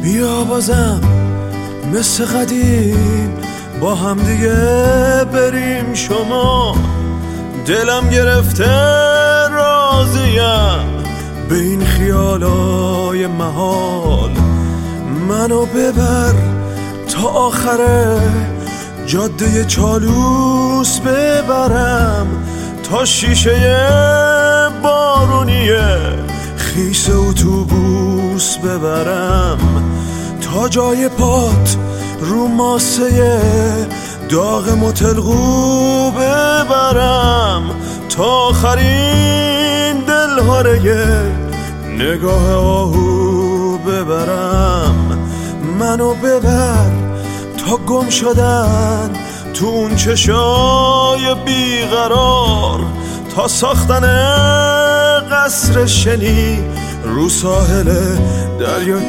بیا بازم مثل قدیم با هم دیگه بریم شما. دلم گرفته راضیم به این خیالای محال. منو ببر تا آخره جاده چالوس ببرم، تا شیشه بارونیه خیس اتوبوس ببرم، تا جای پات رو ماسه داغ متلقو ببرم، تا آخرین دلهاره نگاه آهو ببرم. منو ببر تا گم شدن تو اون چشای بیقرار، تا ساختن قصر شنی رو ساحل دریا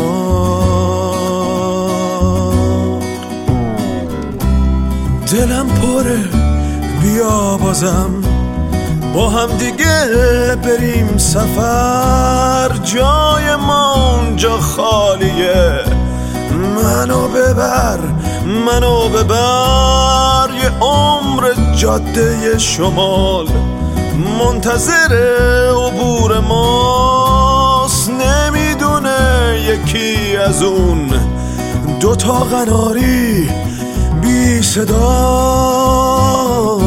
کنار. دلم پره بیا بازم با هم دیگه بریم سفر، جای ما اونجا خالیه. منو ببر یه عمر جاده شمال منتظر عبور ماست. نمیدونه یکی از اون دوتا قناری بی صدا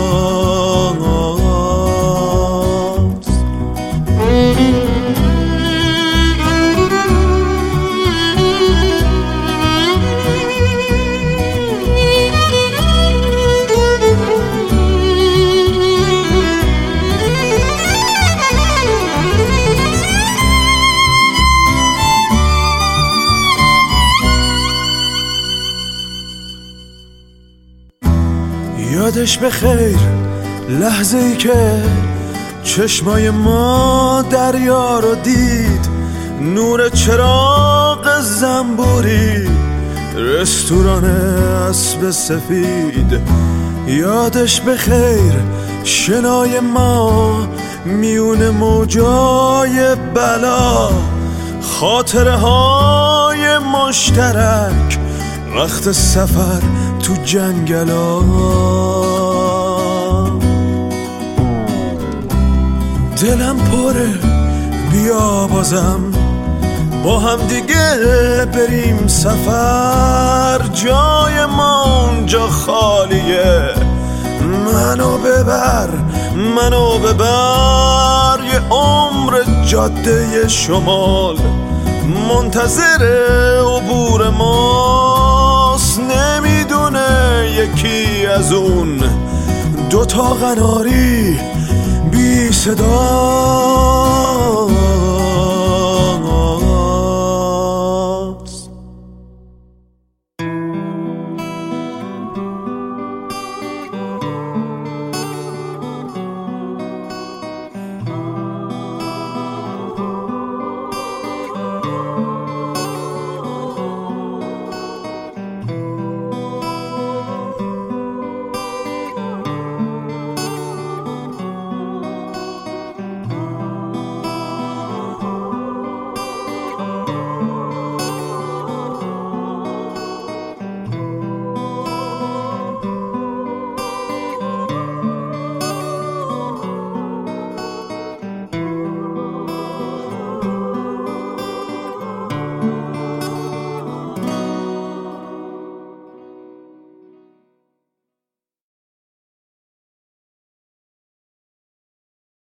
یادش بخیر لحظه ای که چشمای ما دریا رو دید، نور چراغ زنبوری رستوران اسب سفید. یادش بخیر شنای ما میون موجای بلا، خاطره های مشترک وقت سفر تو جنگلا. دلم پره بیا بازم با هم دیگه بریم سفر، جای ما اونجا خالیه. منو ببر یه عمر جاده شمال منتظر عبور ماست. نمیدونه یکی از اون دوتا قناری بی صدا